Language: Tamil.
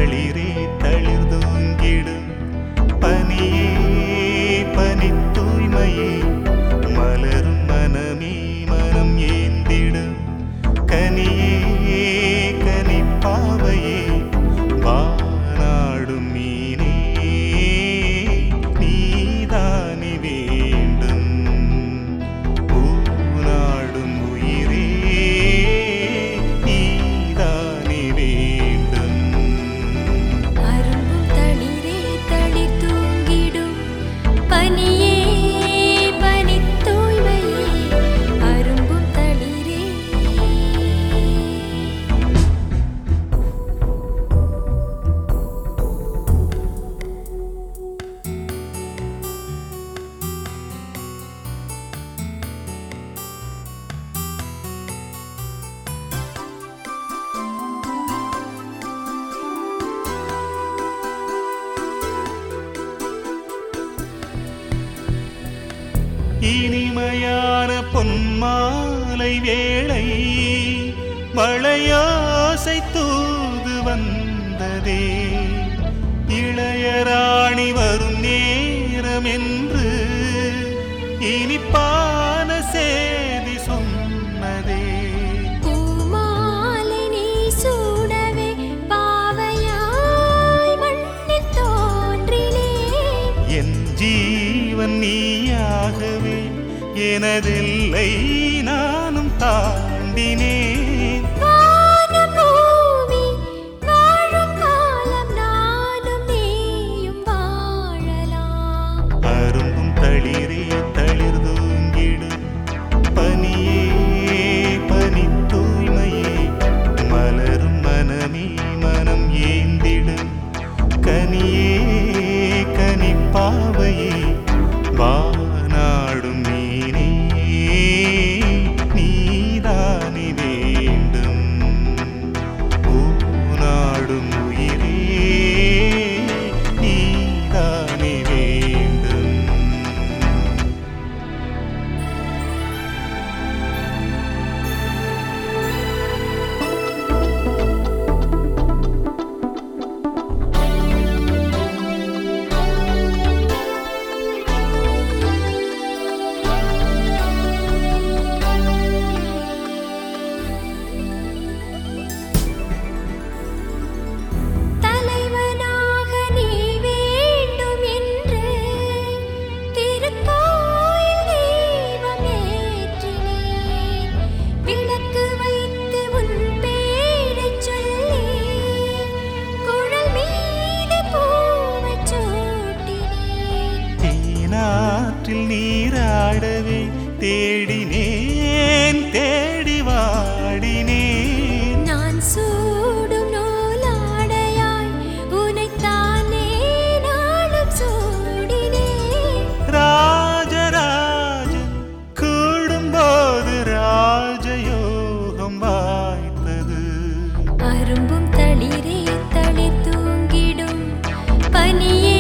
தளிரே தளிர் தூங்கிடும் பனியே பனி தூய்மையே மலரும் மனமே மனம் ஏந்திடும் கனியே கனிப்பாவையே வானாடும் மீனே நீதானி வேண்டும் பூநாடும் உயிரே நீதானி வேண்டும். அரும்பும் தளிரே தளிர் தூங்கிடும் பனியே பனி தூய்மையே அரும்பும் தளிரே. இனிமையான பொன்மாலை வேளை மழையோசை தூது வந்ததே இளையராணி வரும் நேரம் என்று இனிப்பான செய்தி சொன்னதே. பூமாலை நீ சூடவே பாவையாய் மண்ணில் தோன்றினேன். என் ஜீவன் நீயாகவே எனதில்லை நானும் தாண்டினேன். வானம் பூமி வாழும் காலம் நானும் நீயும் வாழலாம். அரும்பும் தளிரே தளிர் தூங்கிடும் பனியே பனி தூய்மையே மலரும் மனமே மனம் ஏந்திடும் கனியே கனிப்பாவையே வானாடும் மீனே நீதானி வேண்டும் பூநாடும் உயிரே நீதானி வேண்டும். தலைவனாக நீ வேண்டும் என்று திருக்கோயில் தீபம் ஏற்றினேன். விளக்கு வைத்து உன் பேரைச் சொல்லி குழல் மீது பூவைச் சூட்டினேன். தேனாற்றில் நீராடவே தேடினேன் தேடி வாடினேன். நான் சூடும் நூலாடையாய் உனைத்தானே நாளும் சூடினேன். ராஜராஜன் கூடும்போது ராஜயோகம் வாய்த்தது. அரும்பும் தளிரே தளிர் தூங்கிடும் பனியே